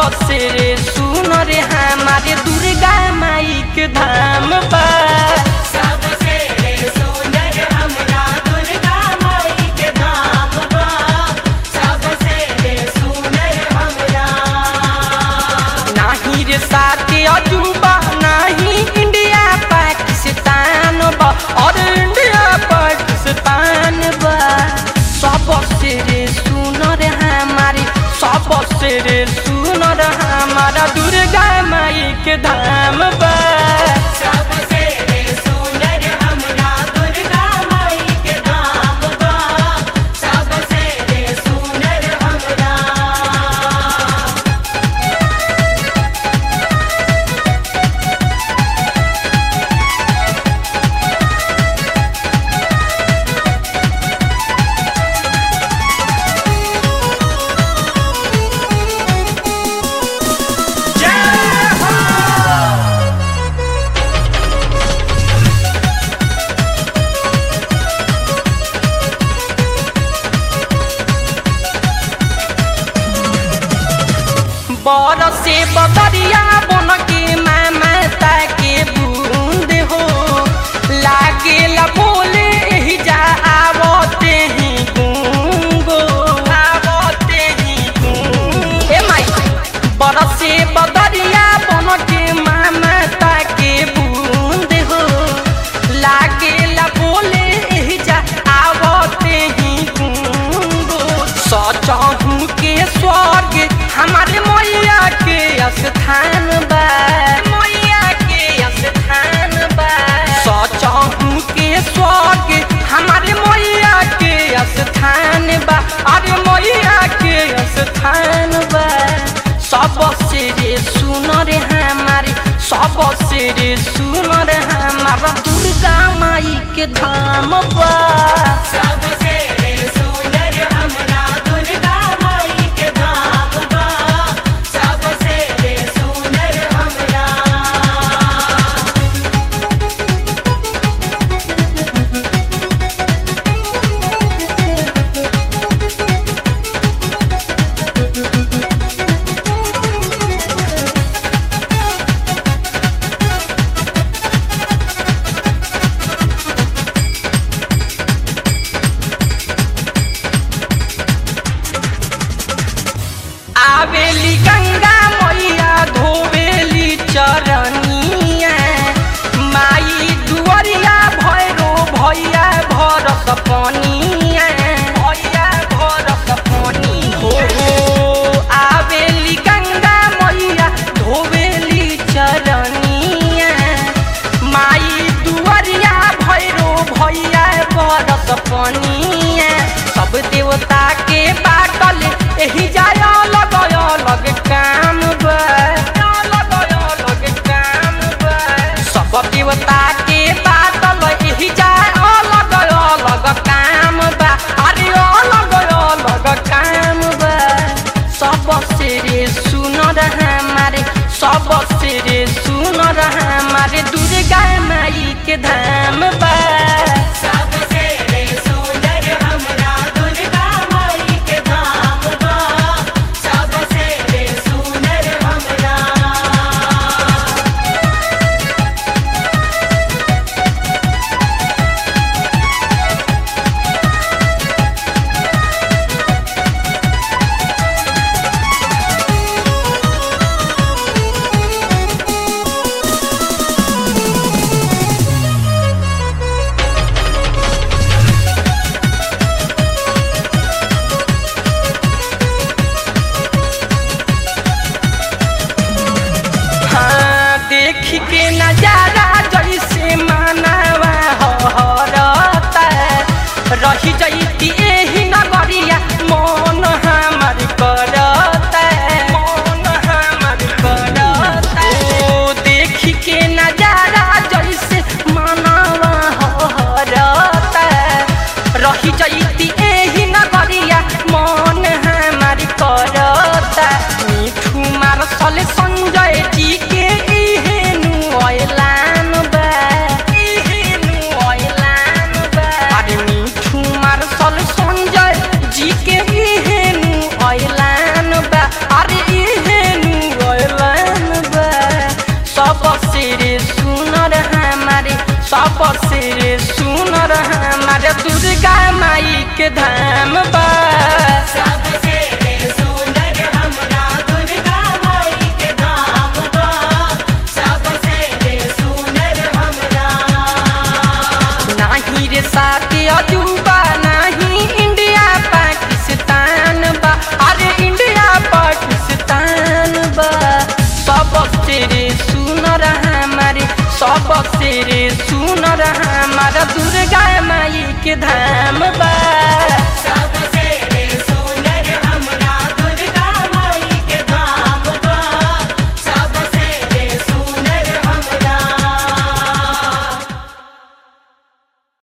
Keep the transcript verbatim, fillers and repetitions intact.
सबसे रे सुन रे हमारे दुर्गा माई के धाम बा। सबसे रे सुंदर हमरा दुर्गा माई के धाम बा। सबसे रे सुंदर हमरा नाही रे साथे अजूबा नाही इंडिया पाकिस्तान बा और इंडिया पाकिस्तान बा। सबसे रे सुन रे हमारी सबसे रे सुन रे हमारा दुर्गा माई के धाम बा। सबसे रे सुंदर हमरा दुर्गा माई के धाम बा। सबसे रे सुंदर हमरा बरसे बदरिया बन के माता के बूंद हो लागेला बोले ही जा आवते ही गूंगो आवते ही गूंग। ए माई बरसे बदरिया बन के माता के बूंद हो लागेला बोले ही जा आवते ही गूंगो। सचहु के स्वर्ग हमारे मैया के स्थान बा। मैया के स्थान बा। सचहु के स्वर्ग हमारे मैया के स्थान बा। अरे मैया के स्थान बा। सबसे रे सुन रे हमारे सबसे रे सुन रे हमारा दुर्गा माई के धाम बा। सबसे रे सुंदर हमरा दुर्गा माई के धाम बा। सबसे रे सुंदर हमरा आवेली गंगा मैया धोवेली चरनिया माई दुआरिया भैरो भैया भरस पनिया भैया भरस पनी हो। आवेली गंगा मैया धोवेली चरनिया माई दुआरिया भैरो भैया भरस पनिया। सब देवता के बाटल एही जाय अलग अलग काम बा। अलग अलग काम बा। सब देवता के बाटल एही जाय अलग अलग काम बा। अरे अलग अलग काम बा। सबसे रे सुन रे हमारे सबसे रे सुन रे हमारे दुर्गा माई के धाम बा। सबसे रे सुंदर हमरा दुर्गा माई के धाम बा। सबसे रे सुंदर हमरा के धाम बा। सबसे रे सुंदर हमरा दुर्गा माई के धाम बा। सबसे रे सुंदर हमरा नाही रे साथी अजूबा नाही इंडिया पाकिस्तान बा। अरे इंडिया पाकिस्तान बा। सबसे रे सुनर हमारे सबसे रे सुनर हमारा दुर्गा माई के धाम बा।